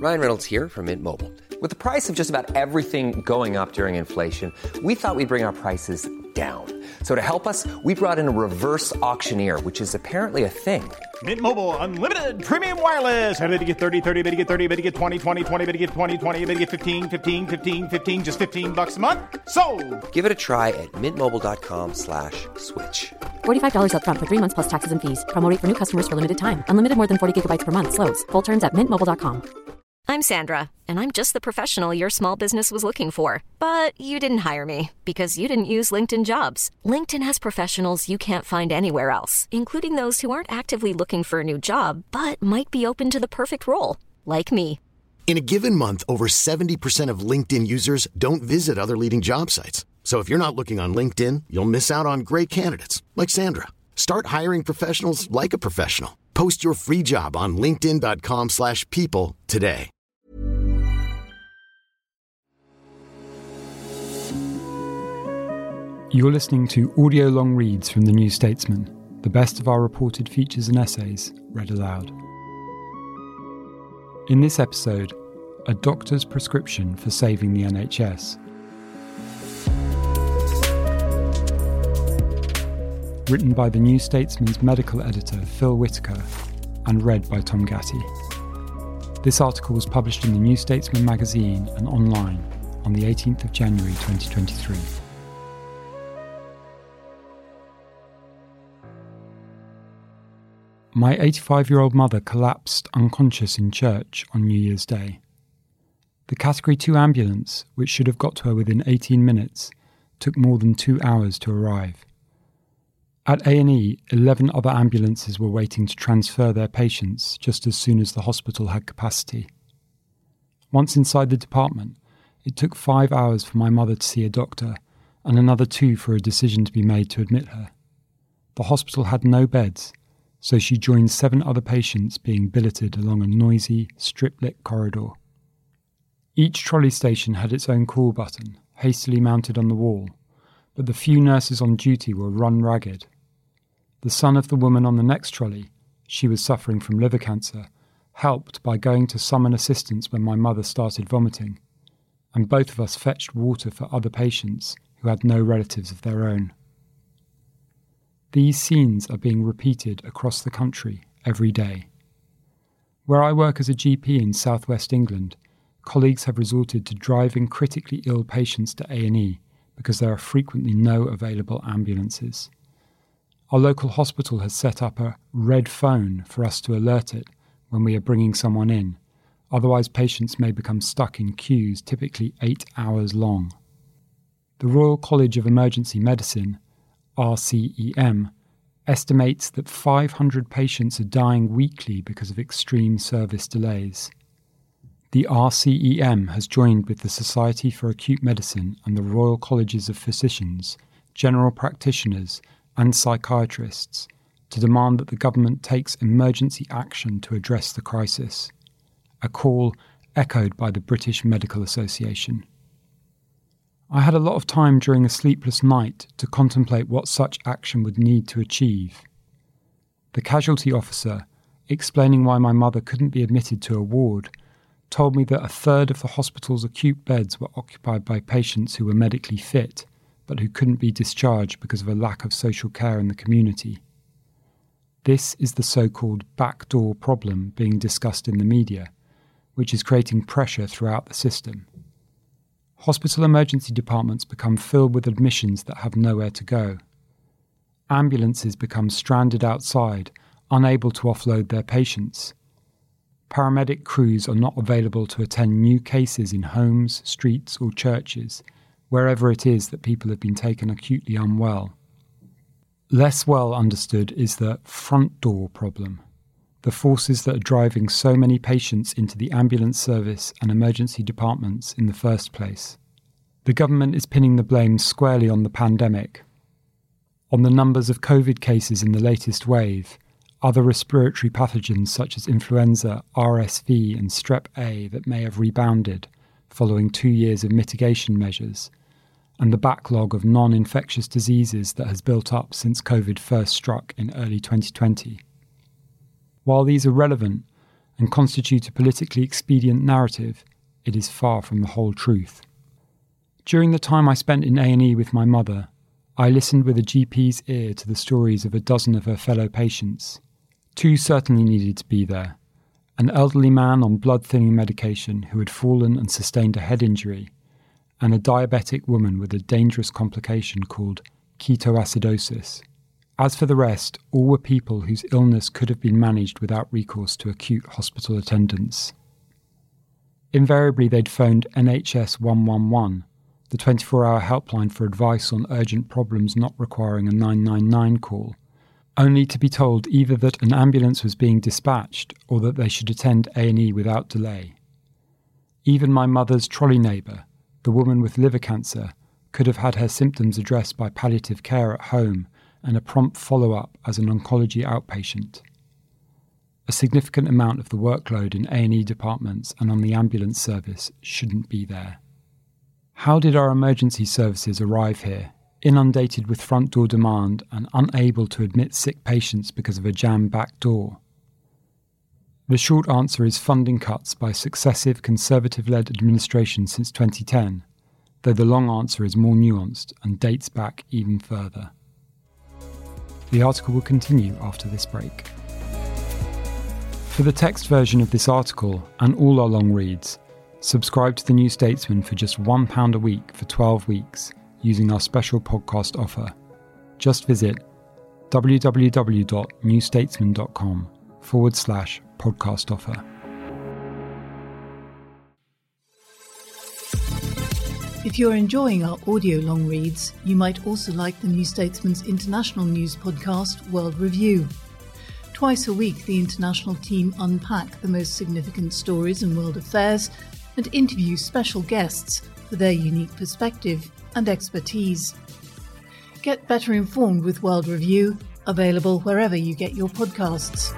Ryan Reynolds here from Mint Mobile. With the price of just about everything going up during inflation, we thought we'd bring our prices down. So to help us, we brought in a reverse auctioneer, which is apparently a thing. Mint Mobile Unlimited Premium Wireless. How to get 30, 30, bit to get 30, bit to get 20, 20, 20, bit to get 20, 20, bit to get 15, 15, 15, 15, just $15 a month? Sold! Give it a try at mintmobile.com/switch. $45 up front for 3 months plus taxes and fees. Promo rate for new customers for limited time. Unlimited more than 40 gigabytes per month. Slows full terms at mintmobile.com. I'm Sandra, and I'm just the professional your small business was looking for. But you didn't hire me because you didn't use LinkedIn Jobs. LinkedIn has professionals you can't find anywhere else, including those who aren't actively looking for a new job, but might be open to the perfect role, like me. In a given month, over 70% of LinkedIn users don't visit other leading job sites. So if you're not looking on LinkedIn, you'll miss out on great candidates like Sandra. Start hiring professionals like a professional. Post your free job on linkedin.com/people today. You're listening to audio long reads from The New Statesman, the best of our reported features and essays read aloud. In this episode, a doctor's prescription for saving the NHS. Written by The New Statesman's medical editor Phil Whitaker and read by Tom Gatti. This article was published in The New Statesman magazine and online on the 18th of January 2023. My 85-year-old mother collapsed unconscious in church on New Year's Day. The Category 2 ambulance, which should have got to her within 18 minutes, took more than 2 hours to arrive. At A&E, 11 other ambulances were waiting to transfer their patients just as soon as the hospital had capacity. Once inside the department, it took 5 hours for my mother to see a doctor and another 2 for a decision to be made to admit her. The hospital had no beds, so she joined 7 other patients being billeted along a noisy, strip-lit corridor. Each trolley station had its own call button, hastily mounted on the wall, but the few nurses on duty were run ragged. The son of the woman on the next trolley, she was suffering from liver cancer, helped by going to summon assistance when my mother started vomiting, and both of us fetched water for other patients who had no relatives of their own. These scenes are being repeated across the country every day. Where I work as a GP in southwest England, colleagues have resorted to driving critically ill patients to A&E because there are frequently no available ambulances. Our local hospital has set up a red phone for us to alert it when we are bringing someone in, otherwise patients may become stuck in queues typically 8 hours long. The Royal College of Emergency Medicine, RCEM, estimates that 500 patients are dying weekly because of extreme service delays. The RCEM has joined with the Society for Acute Medicine and the Royal Colleges of Physicians, general practitioners and psychiatrists to demand that the government takes emergency action to address the crisis, a call echoed by the British Medical Association. I had a lot of time during a sleepless night to contemplate what such action would need to achieve. The casualty officer, explaining why my mother couldn't be admitted to a ward, told me that a third of the hospital's acute beds were occupied by patients who were medically fit, but who couldn't be discharged because of a lack of social care in the community. This is the so-called backdoor problem being discussed in the media, which is creating pressure throughout the system. Hospital emergency departments become filled with admissions that have nowhere to go. Ambulances become stranded outside, unable to offload their patients. Paramedic crews are not available to attend new cases in homes, streets or churches, wherever it is that people have been taken acutely unwell. Less well understood is the front door problem, the forces that are driving so many patients into the ambulance service and emergency departments in the first place. The government is pinning the blame squarely on the pandemic, on the numbers of COVID cases in the latest wave, other respiratory pathogens such as influenza, RSV and Strep A that may have rebounded following 2 years of mitigation measures, and the backlog of non-infectious diseases that has built up since COVID first struck in early 2020. While these are relevant, and constitute a politically expedient narrative, it is far from the whole truth. During the time I spent in A&E with my mother, I listened with a GP's ear to the stories of a dozen of her fellow patients. 2 certainly needed to be there. An elderly man on blood-thinning medication who had fallen and sustained a head injury, and a diabetic woman with a dangerous complication called ketoacidosis. As for the rest, all were people whose illness could have been managed without recourse to acute hospital attendance. Invariably they'd phoned NHS 111, the 24-hour helpline for advice on urgent problems not requiring a 999 call, only to be told either that an ambulance was being dispatched or that they should attend A&E without delay. Even my mother's trolley neighbour, the woman with liver cancer, could have had her symptoms addressed by palliative care at home and a prompt follow-up as an oncology outpatient. A significant amount of the workload in A&E departments and on the ambulance service shouldn't be there. How did our emergency services arrive here, inundated with front door demand and unable to admit sick patients because of a jammed back door? The short answer is funding cuts by successive Conservative-led administrations since 2010, though the long answer is more nuanced and dates back even further. The article will continue after this break. For the text version of this article and all our long reads, subscribe to The New Statesman for just £1 a week for 12 weeks using our special podcast offer. Just visit www.newstatesman.com/podcast offer. If you're enjoying our audio long reads, you might also like the New Statesman's international news podcast, World Review. Twice a week, the international team unpack the most significant stories in world affairs and interview special guests for their unique perspective and expertise. Get better informed with World Review, available wherever you get your podcasts.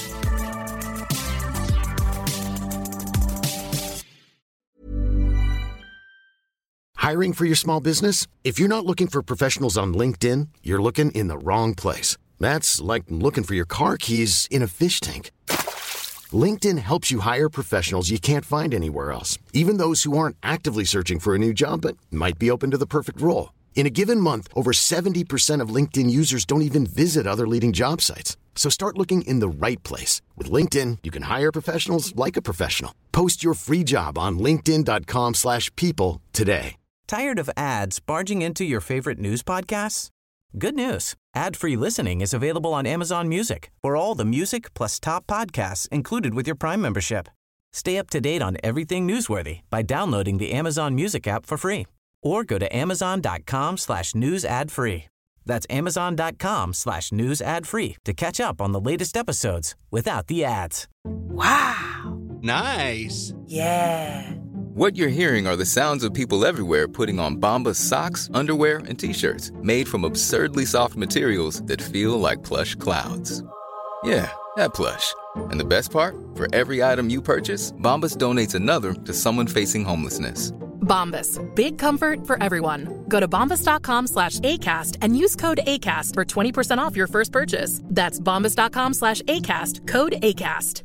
Hiring for your small business? If you're not looking for professionals on LinkedIn, you're looking in the wrong place. That's like looking for your car keys in a fish tank. LinkedIn helps you hire professionals you can't find anywhere else, even those who aren't actively searching for a new job but might be open to the perfect role. In a given month, over 70% of LinkedIn users don't even visit other leading job sites. So start looking in the right place. With LinkedIn, you can hire professionals like a professional. Post your free job on linkedin.com/people today. Tired of ads barging into your favorite news podcasts? Good news. Ad-free listening is available on Amazon Music for all the music plus top podcasts included with your Prime membership. Stay up to date on everything newsworthy by downloading the Amazon Music app for free or go to amazon.com/news ad free. That's amazon.com/news ad free to catch up on the latest episodes without the ads. Wow. Nice. Yeah. What you're hearing are the sounds of people everywhere putting on Bombas socks, underwear, and T-shirts made from absurdly soft materials that feel like plush clouds. Yeah, that plush. And the best part? For every item you purchase, Bombas donates another to someone facing homelessness. Bombas. Big comfort for everyone. Go to bombas.com/ACAST and use code ACAST for 20% off your first purchase. That's bombas.com/ACAST, code ACAST.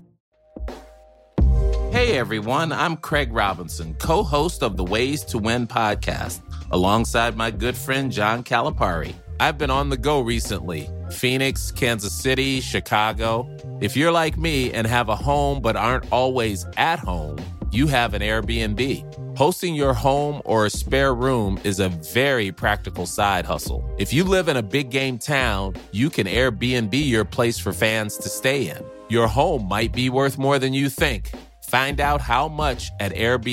Hey everyone, I'm Craig Robinson, co-host of the Ways to Win podcast, alongside my good friend John Calipari. I've been on the go recently. Phoenix, Kansas City, Chicago. If you're like me and have a home but aren't always at home, you have an Airbnb. Hosting your home or a spare room is a very practical side hustle. If you live in a big game town, you can Airbnb your place for fans to stay in. Your home might be worth more than you think. Find out how much at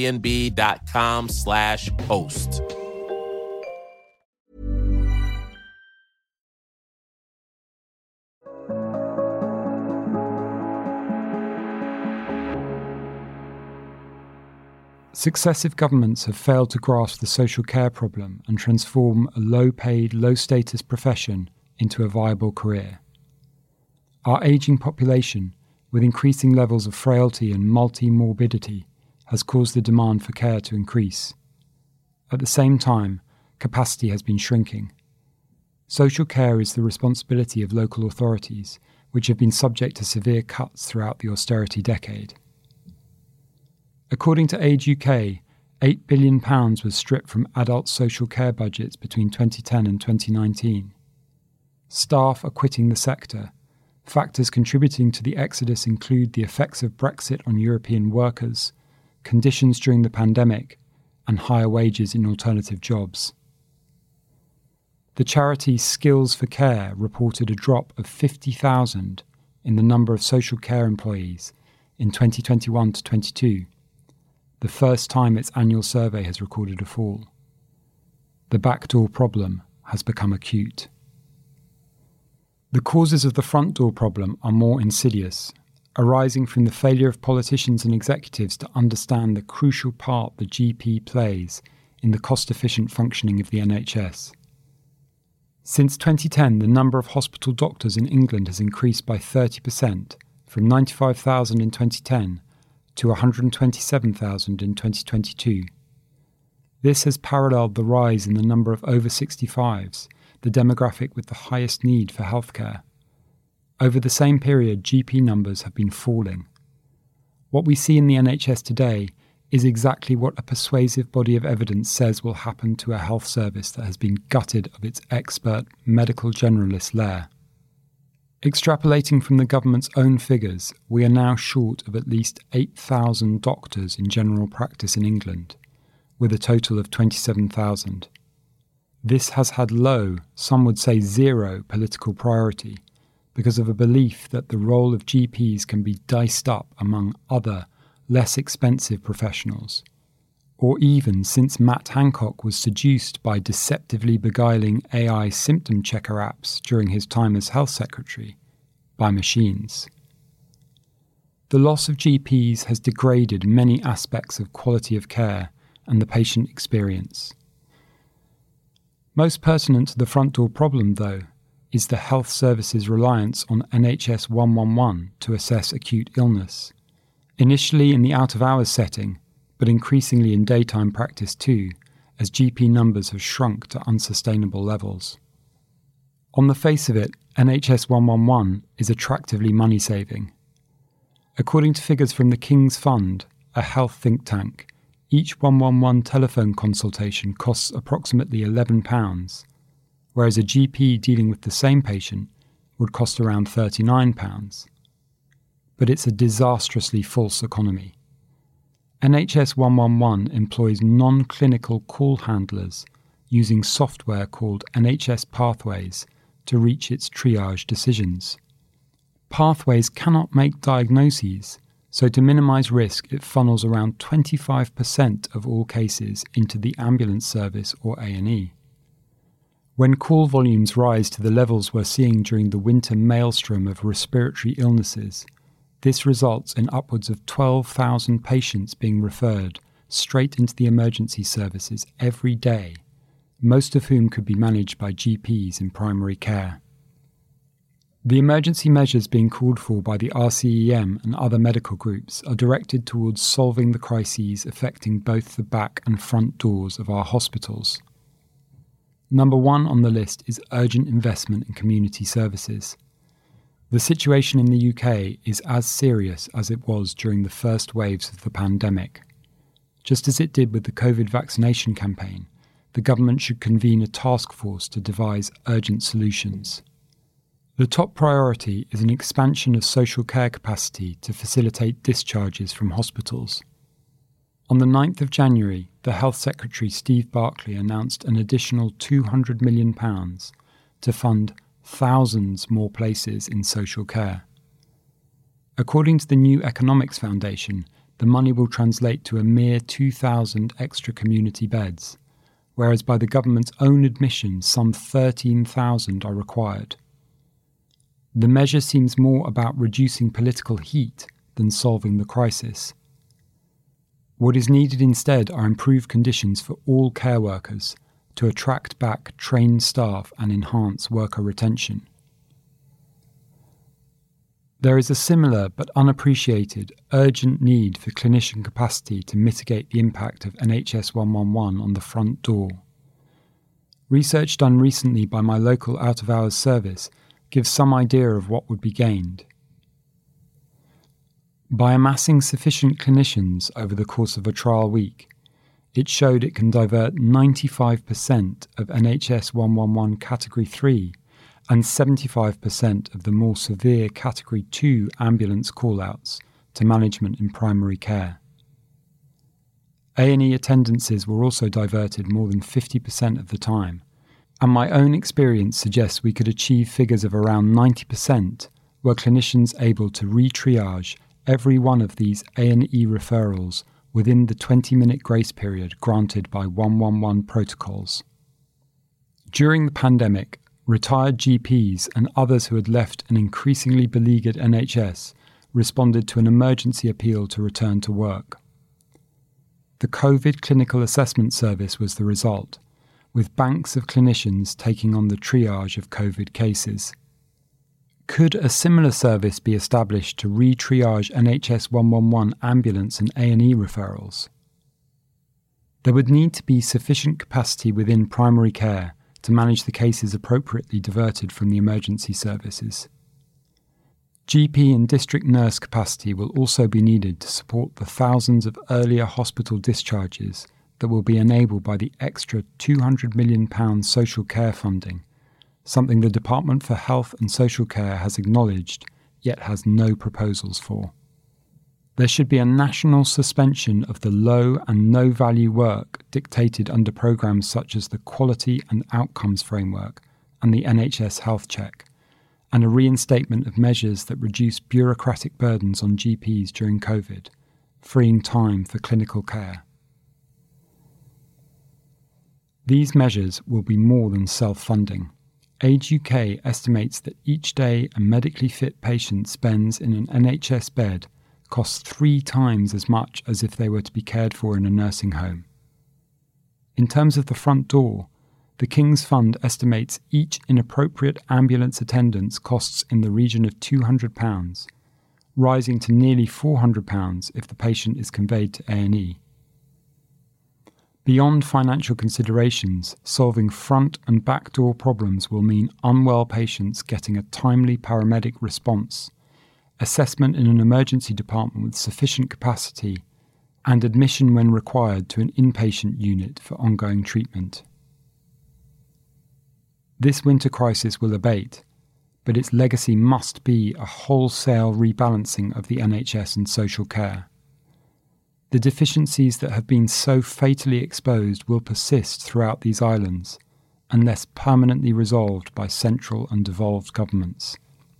airbnb.com/host. Successive governments have failed to grasp the social care problem and transform a low-paid, low-status profession into a viable career. Our ageing population, with increasing levels of frailty and multi-morbidity, has caused the demand for care to increase. At the same time, capacity has been shrinking. Social care is the responsibility of local authorities, which have been subject to severe cuts throughout the austerity decade. According to Age UK, £8 billion was stripped from adult social care budgets between 2010 and 2019. Staff are quitting the sector. Factors contributing to the exodus include the effects of Brexit on European workers, conditions during the pandemic, and higher wages in alternative jobs. The charity Skills for Care reported a drop of 50,000 in the number of social care employees in 2021 to 22, the first time its annual survey has recorded a fall. The backdoor problem has become acute. The causes of the front door problem are more insidious, arising from the failure of politicians and executives to understand the crucial part the GP plays in the cost-efficient functioning of the NHS. Since 2010, the number of hospital doctors in England has increased by 30%, from 95,000 in 2010 to 127,000 in 2022. This has paralleled the rise in the number of over 65s, the demographic with the highest need for healthcare. Over the same period, GP numbers have been falling. What we see in the NHS today is exactly what a persuasive body of evidence says will happen to a health service that has been gutted of its expert medical generalist lair. Extrapolating from the government's own figures, we are now short of at least 8,000 doctors in general practice in England, with a total of 27,000. This has had low, some would say zero, political priority because of a belief that the role of GPs can be diced up among other, less expensive professionals, or even since Matt Hancock was seduced by deceptively beguiling AI symptom checker apps during his time as health secretary, by machines. The loss of GPs has degraded many aspects of quality of care and the patient experience. Most pertinent to the front door problem, though, is the health service's reliance on NHS 111 to assess acute illness, initially in the out-of-hours setting, but increasingly in daytime practice too, as GP numbers have shrunk to unsustainable levels. On the face of it, NHS 111 is attractively money-saving. According to figures from the King's Fund, a health think tank, each 111 telephone consultation costs approximately £11, whereas a GP dealing with the same patient would cost around £39. But it's a disastrously false economy. NHS 111 employs non-clinical call handlers using software called NHS Pathways to reach its triage decisions. Pathways cannot make diagnoses, so to minimise risk it funnels around 25% of all cases into the ambulance service or A&E. When call volumes rise to the levels we're seeing during the winter maelstrom of respiratory illnesses, this results in upwards of 12,000 patients being referred straight into the emergency services every day, most of whom could be managed by GPs in primary care. The emergency measures being called for by the RCEM and other medical groups are directed towards solving the crises affecting both the back and front doors of our hospitals. Number one on the list is urgent investment in community services. The situation in the UK is as serious as it was during the first waves of the pandemic. Just as it did with the COVID vaccination campaign, the government should convene a task force to devise urgent solutions. The top priority is an expansion of social care capacity to facilitate discharges from hospitals. On the 9th of January, the Health Secretary Steve Barclay announced an additional £200 million to fund thousands more places in social care. According to the New Economics Foundation, the money will translate to a mere 2,000 extra community beds, whereas by the government's own admission, some 13,000 are required. The measure seems more about reducing political heat than solving the crisis. What is needed instead are improved conditions for all care workers to attract back trained staff and enhance worker retention. There is a similar but unappreciated urgent need for clinician capacity to mitigate the impact of NHS 111 on the front door. Research done recently by my local out-of-hours service gives some idea of what would be gained. By amassing sufficient clinicians over the course of a trial week, it showed it can divert 95% of NHS 111 Category 3 and 75% of the more severe Category 2 ambulance call-outs to management in primary care. A&E attendances were also diverted more than 50% of the time, and my own experience suggests we could achieve figures of around 90% were clinicians able to re-triage every one of these A&E referrals within the 20-minute grace period granted by 111 protocols. During the pandemic, retired GPs and others who had left an increasingly beleaguered NHS responded to an emergency appeal to return to work. The COVID Clinical Assessment Service was the result, with banks of clinicians taking on the triage of COVID cases. Could a similar service be established to re-triage NHS 111 ambulance and A&E referrals? There would need to be sufficient capacity within primary care to manage the cases appropriately diverted from the emergency services. GP and district nurse capacity will also be needed to support the thousands of earlier hospital discharges that will be enabled by the extra £200 million social care funding, something the Department for Health and Social Care has acknowledged, yet has no proposals for. There should be a national suspension of the low and no value work dictated under programmes such as the Quality and Outcomes Framework and the NHS Health Check, and a reinstatement of measures that reduce bureaucratic burdens on GPs during COVID, freeing time for clinical care. These measures will be more than self-funding. Age UK estimates that each day a medically fit patient spends in an NHS bed costs 3 times as much as if they were to be cared for in a nursing home. In terms of the front door, the King's Fund estimates each inappropriate ambulance attendance costs in the region of £200, rising to nearly £400 if the patient is conveyed to A&E. Beyond financial considerations, solving front and back door problems will mean unwell patients getting a timely paramedic response, assessment in an emergency department with sufficient capacity, and admission when required to an inpatient unit for ongoing treatment. This winter crisis will abate, but its legacy must be a wholesale rebalancing of the NHS and social care. The deficiencies that have been so fatally exposed will persist throughout these islands, unless permanently resolved by central and devolved governments.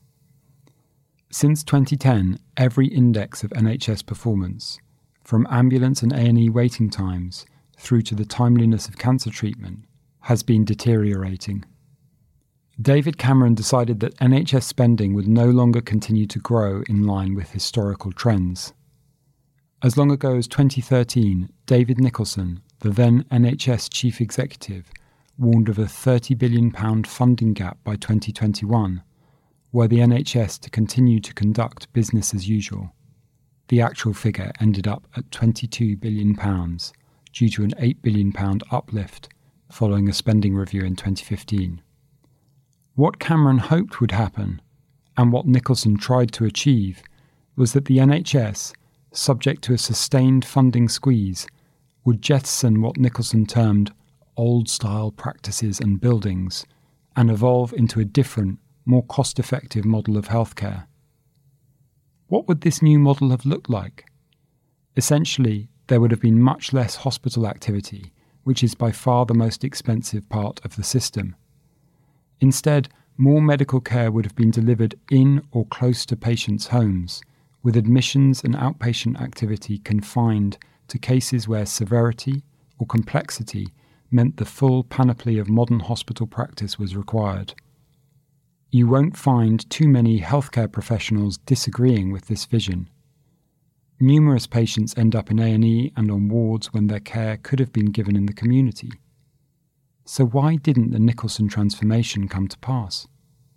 Since 2010, every index of NHS performance, from ambulance and A&E waiting times through to the timeliness of cancer treatment, has been deteriorating. David Cameron decided that NHS spending would no longer continue to grow in line with historical trends. As long ago as 2013, David Nicholson, the then NHS Chief Executive, warned of a £30 billion funding gap by 2021, were the NHS to continue to conduct business as usual. The actual figure ended up at £22 billion, due to an £8 billion uplift following a spending review in 2015. What Cameron hoped would happen, and what Nicholson tried to achieve, was that the NHS, subject to a sustained funding squeeze, would jettison what Nicholson termed old-style practices and buildings and evolve into a different, more cost-effective model of healthcare. What would this new model have looked like? Essentially, there would have been much less hospital activity, which is by far the most expensive part of the system. Instead, more medical care would have been delivered in or close to patients' homes, with admissions and outpatient activity confined to cases where severity or complexity meant the full panoply of modern hospital practice was required. You won't find too many healthcare professionals disagreeing with this vision. Numerous patients end up in A&E and on wards when their care could have been given in the community. So why didn't the Nicholson transformation come to pass?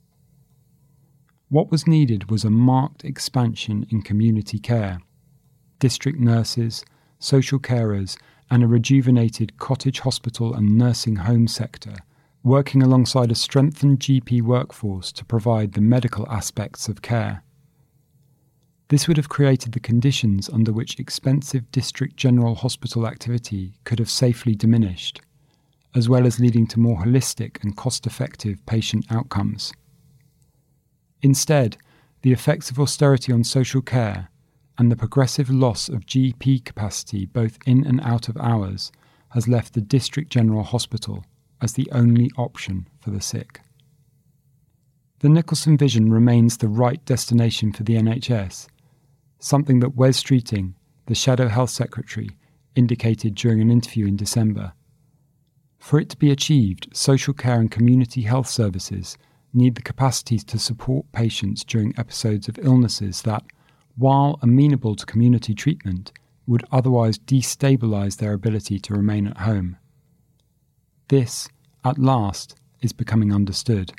What was needed was a marked expansion in community care. District nurses, social carers, and a rejuvenated cottage hospital and nursing home sector working alongside a strengthened GP workforce to provide the medical aspects of care. This would have created the conditions under which expensive district general hospital activity could have safely diminished, as well as leading to more holistic and cost-effective patient outcomes. Instead, the effects of austerity on social care and the progressive loss of GP capacity both in and out of hours has left the district general hospital as the only option for the sick. The Nicholson Vision remains the right destination for the NHS, something that Wes Streeting, the Shadow Health Secretary, indicated during an interview in December. For it to be achieved, social care and community health services need the capacities to support patients during episodes of illnesses that, while amenable to community treatment, would otherwise destabilise their ability to remain at home. This, at last, is becoming understood.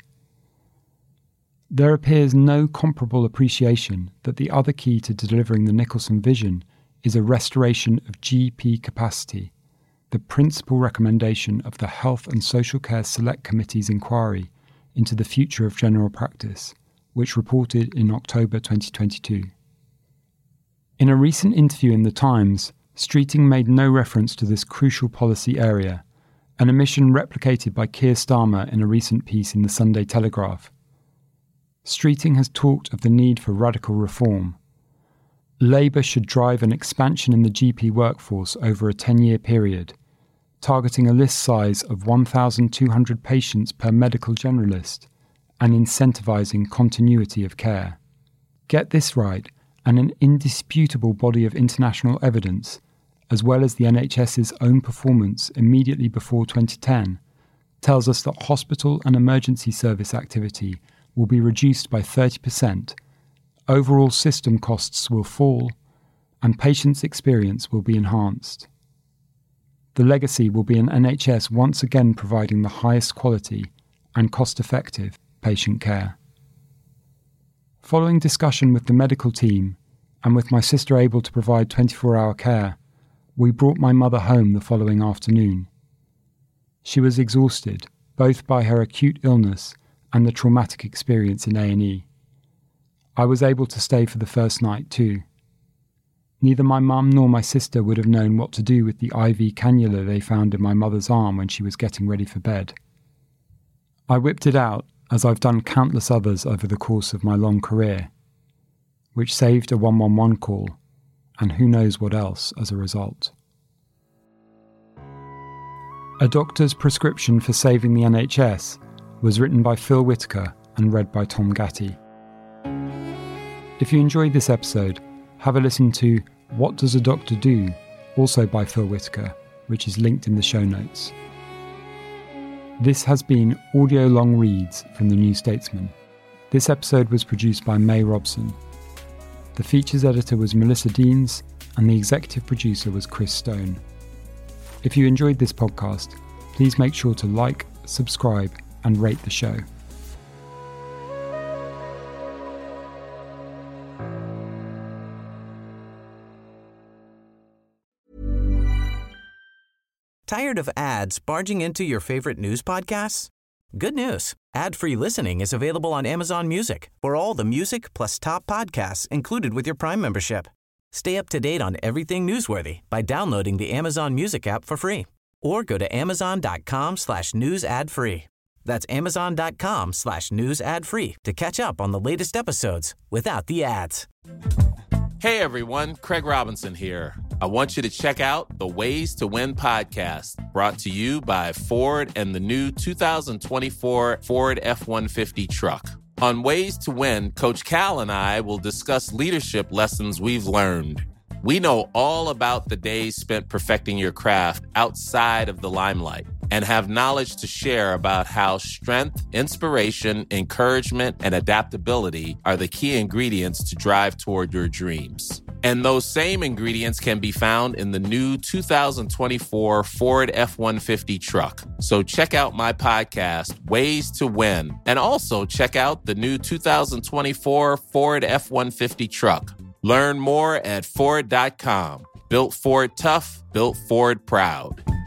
There appears no comparable appreciation that the other key to delivering the Nicholson Vision is a restoration of GP capacity, the principal recommendation of the Health and Social Care Select Committee's inquiry into the future of general practice, which reported in October 2022. In a recent interview in The Times, Streeting made no reference to this crucial policy area, an omission replicated by Keir Starmer in a recent piece in the Sunday Telegraph. Streeting has talked of the need for radical reform. Labour should drive an expansion in the GP workforce over a 10-year period, targeting a list size of 1,200 patients per medical generalist and incentivising continuity of care. Get this right, and an indisputable body of international evidence, as well as the NHS's own performance immediately before 2010, tells us that hospital and emergency service activity will be reduced by 30%, overall system costs will fall, and patients' experience will be enhanced. The legacy will be an NHS once again providing the highest quality and cost-effective patient care. Following discussion with the medical team, and with my sister able to provide 24-hour care, we brought my mother home the following afternoon. She was exhausted, both by her acute illness and the traumatic experience in A&E. I was able to stay for the first night too. Neither my mum nor my sister would have known what to do with the IV cannula they found in my mother's arm when she was getting ready for bed. I whipped it out, as I've done countless others over the course of my long career, which saved a 111 call, and who knows what else as a result. A Doctor's Prescription for Saving the NHS was written by Phil Whitaker and read by Tom Gatti. If you enjoyed this episode, have a listen to What Does a Doctor Do?, also by Phil Whitaker, which is linked in the show notes. This has been Audio Long Reads from The New Statesman. This episode was produced by May Robson. The features editor was Melissa Deans, and the executive producer was Chris Stone. If you enjoyed this podcast, please make sure to like, subscribe, and rate the show. Tired of ads barging into your favorite news podcasts? Good news. Ad-free listening is available on Amazon Music for all the music plus top podcasts included with your Prime membership. Stay up to date on everything newsworthy by downloading the Amazon Music app for free or go to amazon.com/news ad free. That's amazon.com/news ad free to catch up on the latest episodes without the ads. Hey everyone, Craig Robinson here. I want you to check out the Ways to Win podcast, brought to you by Ford and the new 2024 Ford F-150 truck. On Ways to Win, Coach Cal and I will discuss leadership lessons we've learned. We know all about the days spent perfecting your craft outside of the limelight and have knowledge to share about how strength, inspiration, encouragement, and adaptability are the key ingredients to drive toward your dreams. And those same ingredients can be found in the new 2024 Ford F-150 truck. So check out my podcast, Ways to Win, and also check out the new 2024 Ford F-150 truck. Learn more at Ford.com. Built Ford tough, built Ford proud.